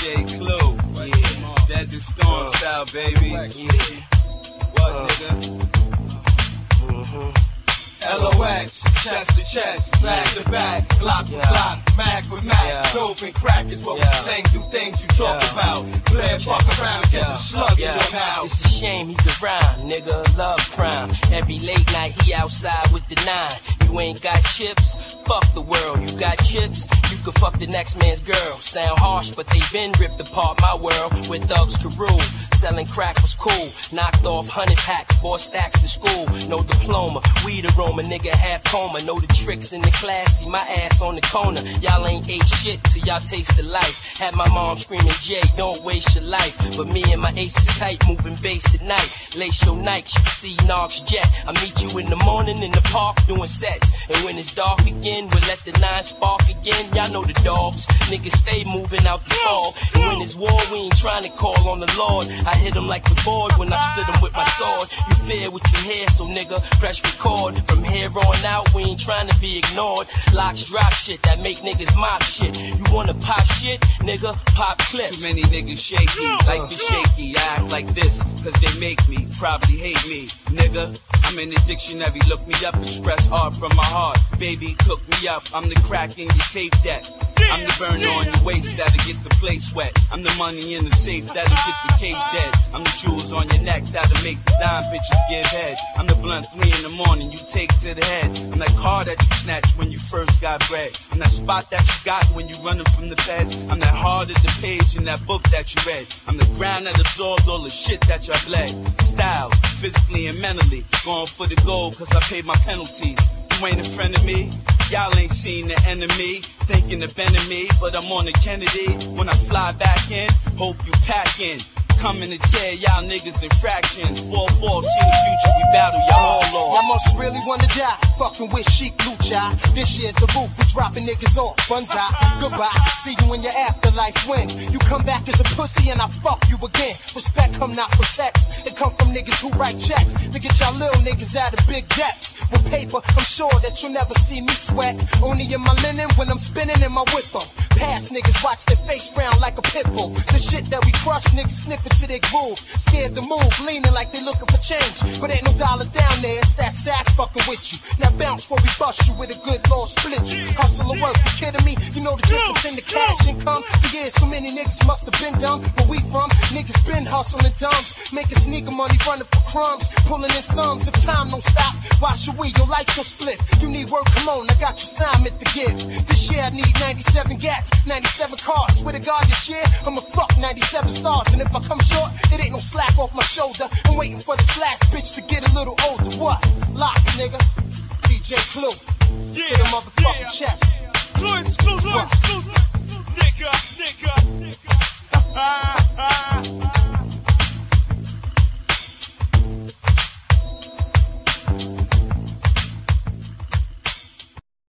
DJ Clue. Yeah. Desert Storm style, baby. Yeah. What, nigga? LOX, chest to chest, back to back, Glock for Glock, mag for mag, dope and crack is what we slang, do things you talk about. Play fuck around, get a slug in your mouth. It's a shame he could rhyme, nigga, love crime. Every late night he outside with the 9. You ain't got chips, fuck the world. You got chips, you could fuck the next man's girl. Sound harsh, but they been ripped apart my world. Where thugs could rule, selling crack was cool. Knocked off 100 packs, bought stacks to school. No diploma, weed aroma, nigga half coma. Know the tricks in the class, see my ass on the corner. Y'all ain't ate shit till y'all taste the life. Had my mom screaming, Jay, don't waste your life. But me and my ace is tight, moving bass at night. Lace your Nikes, you see Knox jet. I meet you in the morning in the park doing sets. And when it's dark again, we'll let the 9 spark again. Y'all know the dogs, niggas stay moving out the fog. And when it's war, we ain't trying to call on the Lord. I hit him like the board when I split him with my sword. You fear what you hear, so nigga, press record. From here on out, we ain't trying to be ignored. Locks drop shit that make niggas mop shit. You wanna pop shit, nigga, pop clips. Too many niggas shaky, life is shaky. I act like this, cause they make me, probably hate me. Nigga, I'm in the dictionary, look me up, express art from my heart. Baby, cook me up, I'm the crack in your tape deck. I'm the burner on your waist that'll get the place wet. I'm the money in the safe that'll get the cage dead. I'm the jewels on your neck that'll make the dime bitches give head. I'm the blunt 3 in the morning you take to the head. I'm that car that you snatched when you first got bread. I'm that spot that you got when you running from the feds. I'm that heart at the page in that book that you read. I'm the ground that absorbed all the shit that y'all bled. Styles, physically and mentally, going for the gold cause I paid my penalties. You ain't a friend of me, y'all ain't seen the enemy. Thinking of enemy, but I'm on the Kennedy. When I fly back in, hope you pack in. Coming to tear y'all niggas in fractions. 4-4, see the future, we battle y'all all off. Y'all must really wanna die, fucking with Sheik Lucha. This year's the roof, we dropping niggas off. Bunzai, goodbye, see you in your afterlife when you come back as a pussy and I fuck you again. Respect come not from text, it come from niggas who write checks to get y'all little niggas out of big debts. With paper, I'm sure that you'll never see me sweat. Only in my linen when I'm spinning in my whip up. Past niggas watch their face round like a pit bull. The shit that we crush, niggas sniffing to their groove. Scared to move, leaning like they looking for change. But ain't no dollars down there, it's that sack fucking with you. Now bounce before we bust you with a good law split you. Hustle or work, you kidding me? You know the difference in the cash income. For years, so many niggas must have been dumb. Where we from, niggas been hustling dumps. Making sneaker money, running for crumbs. Pulling in sums, if time don't stop, why should we? Your light, your split. You need work, come on, I got your assignment to give. This year I need 97 gats, 97 cars. Swear to God this year, I'ma fuck 97 stars. And if I come short, it ain't no slack off my shoulder. I'm waiting for this last bitch to get a little older. What? Locks, nigga. DJ Clue. To the motherfucking chest. Clue exclusive. Nigga.